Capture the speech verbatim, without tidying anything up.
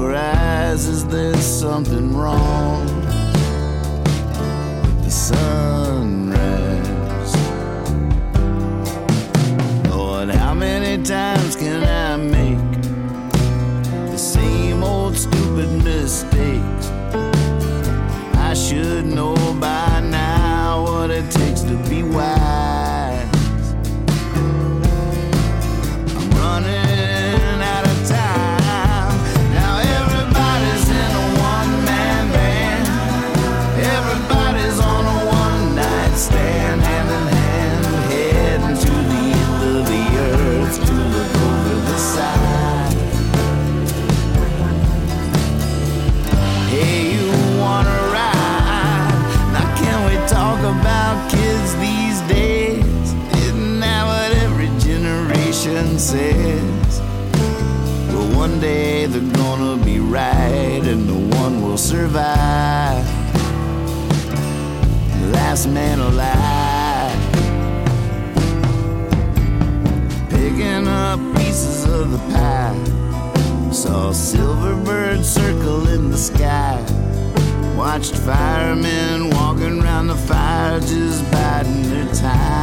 your eyes, is there something wrong with the sunrise? Lord, how many times can I make the same old stupid mistakes? I should know by now what it takes to be wise. I'm running out of time. Now everybody's in a one-man band. Everybody's on a one-night stand, hand in hand, heading to the end of the earth to look over the side. Hey, you wanna ride? Now can we talk about kids these days? Isn't that what every generation says? But one day they're gonna be right and no one will survive. Last man alive, picking up pieces of the pie. Saw a silver bird circle in the sky. Watched firemen walking around the fire just biding their time.